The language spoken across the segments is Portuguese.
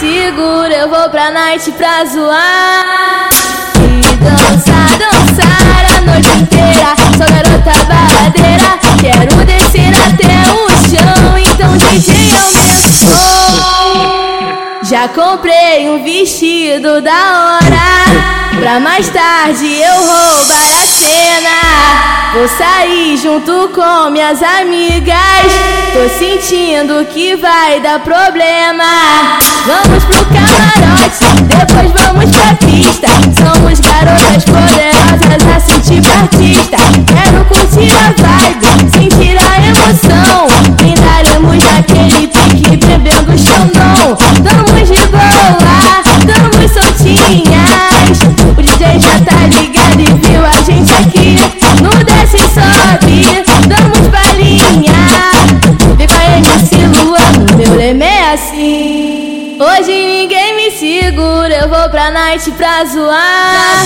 segura, eu vou pra night pra zoar e dançar, dançar a noite inteira. Sou garota baladeira, quero descer até o chão, então DJ aumenta o som. Já comprei um vestido da hora, pra mais tarde eu roubar a cena. Vou sair junto com minhas amigas, tô sentindo que vai dar problema. Vamos pro camarote, depois vamos pra pista. Somos garotas poderosas, assim tipo artista. Quero curtir a vibe, sentir a emoção. Brindaremos naquele pique, bebendo Xandão. Damos de boa, damos soltinhas. O DJ já tá ligado e viu a gente aqui. No desce e sobe, damos balinha. Vem com a MC Luan, meu lema é assim. Hoje ninguém me segura, eu vou pra night pra zoar.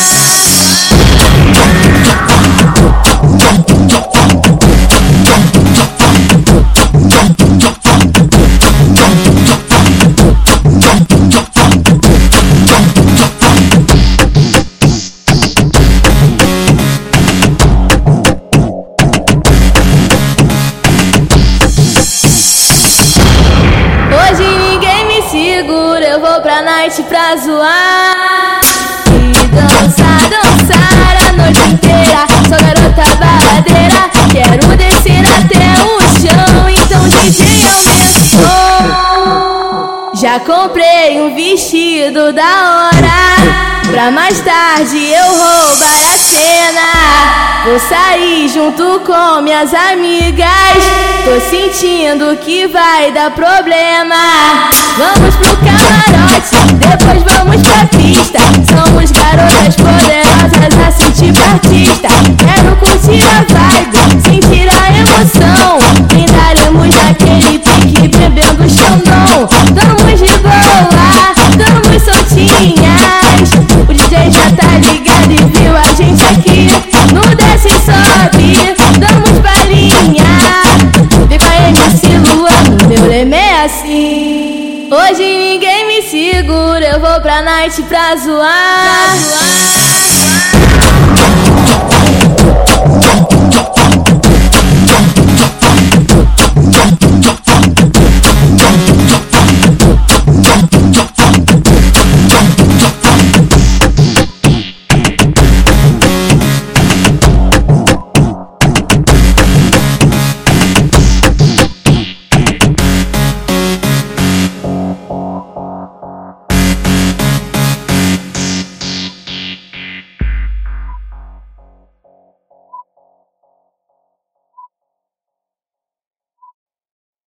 Hoje ninguém me segura, eu vou pra night pra zoar e dançar, dançar a noite inteira. Sou garota baladeira, quero descer até o chão, então DJ aumenta o som. Já comprei um vestido da hora, pra mais tarde eu roubar a cena. Vou sair junto com minhas amigas, tô sentindo que vai dar problema. Vamos pro camarote, depois vamos pra pista. Somos garotas poderosas, assim tipo artista. Quero curtir a vibe, sentir a emoção. Brindaremos naquele pique, bebendo Xandão. Damos de boa, damos soltinhas. O DJ já tá ligado e viu a gente aqui. No desce e sobe, damos balinha. Vem com a MC Luan, meu lema é assim. Hoje ninguém me segura, eu vou pra night pra zoar.